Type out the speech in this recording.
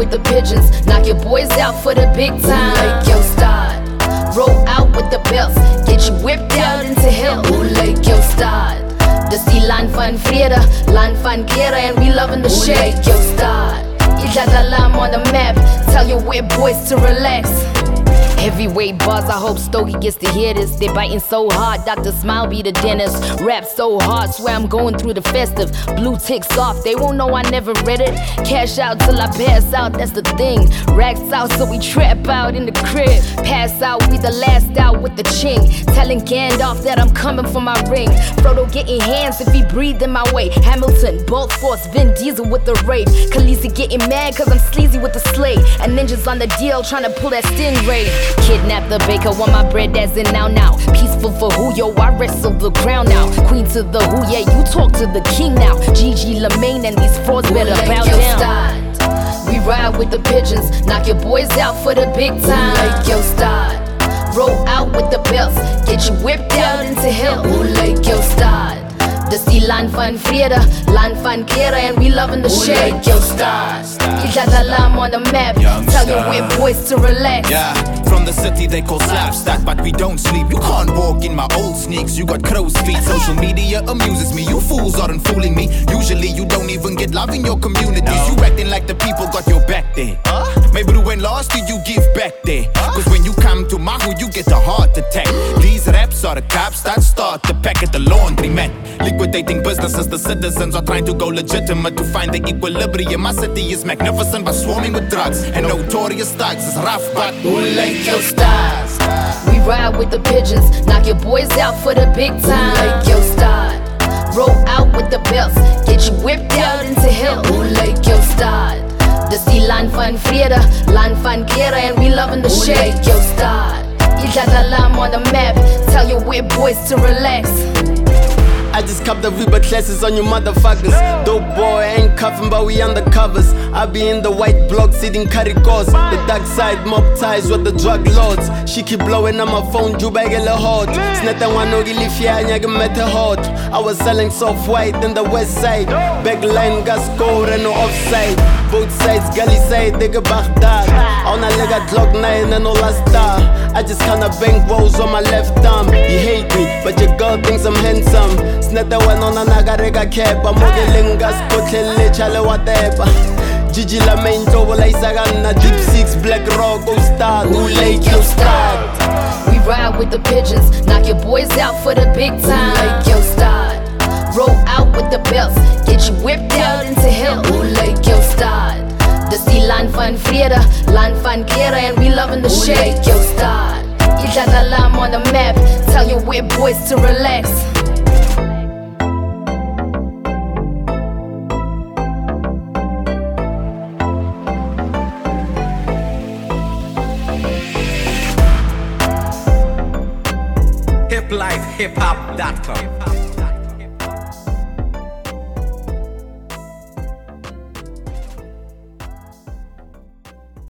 with the pigeons, knock your boys out for the big time. Like yo, start. Roll out with the belts, get you whipped out into hell. Like yo, start. Dis die land van vrede, land van klere, and we loving the shit. Like yo, start. Idlala on the map, tell your weird boys to relax. Heavyweight buzz, I hope Stogie gets to hear this. They biting so hard, Dr. Smile be the dentist. Rap so hard, swear I'm going through the festive. Blue ticks off, they won't know I never read it. Cash out till I pass out, that's the thing. Racks out so we trap out in the crib. Pass out, we the last out with the ching. Telling Gandalf that I'm coming for my ring. Frodo getting hands if he breathed in my way. Hamilton, Bolt Force, Vin Diesel with the rape. Khaleesi getting mad cause I'm sleazy with the slate. And ninjas on the deal trying to pull that stingray. Kidnap the baker, want my bread that's in now. Peaceful for who, yo, I wrestle the crown now. Queen to the who, yeah, you talk to the king now. Gigi Lamaine and these frauds better bow down. Start. We ride with the pigeons, knock your boys out for the big time. Like yo, start. Roll out with the belts, get you whipped out into hell. Like yo, start. Dis die land van vrede, land van klere, and we loving the shit. Like yo, start. Idlala on the map, tell your weird boys to relax. Yeah, from the city they call Slapstack, but we don't sleep. You can't walk in my old sneaks, you got crow's feet. Social media amuses me, you fools aren't fooling me. Usually you don't even get love in your communities. You acting like the people got your back there. Maybe when last did you give back there? Cause when you come to Mahu you get a heart attack. These raps are the cops that start the pack at the laundromat. Liquidating businesses, the citizens are trying to go legitimate to find the equilibrium. My city is magnificent but swarming with drugs and notorious thugs. It's rough but like yo, start. We ride with the pigeons, knock your boys out for the big time. Like yo, start. Roll out with the belts, get you whipped out into hell. Like yo, start. Dis die land van vrede, land van klere, and we loving the shit. Like yo, start. Idlala on the map, tell your weird boys to relax. I just cop the Reebok classes on you motherfuckers. Dope boy, ain't cuffing but we undercovers. I be in the white block sitting caricos. The dark side mob ties with the drug lords. She keep blowing on my phone, jubagele hot. Snetta wanogi lifia nyage mete hot. I was selling soft white in the west side. Backline gas score and no offside. Both sides, gully side, digga Baghdad. On a leg at Glock 9 and all star. I just kinda bang rolls on my left arm. You hate me, but your girl thinks I'm handsome. Snetta one on a nagarega kepa. Mogelingas kotlele chale whatever. Gigi Lamaine tobola isagana. Deep Six, Black Rock, go start. Who like you start? We ride with the pigeons, knock your boys out for the big time. Like yo, start. Roll out with the belts, get you whipped out into hell. Like yo, start. Dis die land van vrede, land van klere, and we loving the shit. Like yo, start. Idlala on the map, tell your weird boys to relax. hiplifehiphop.com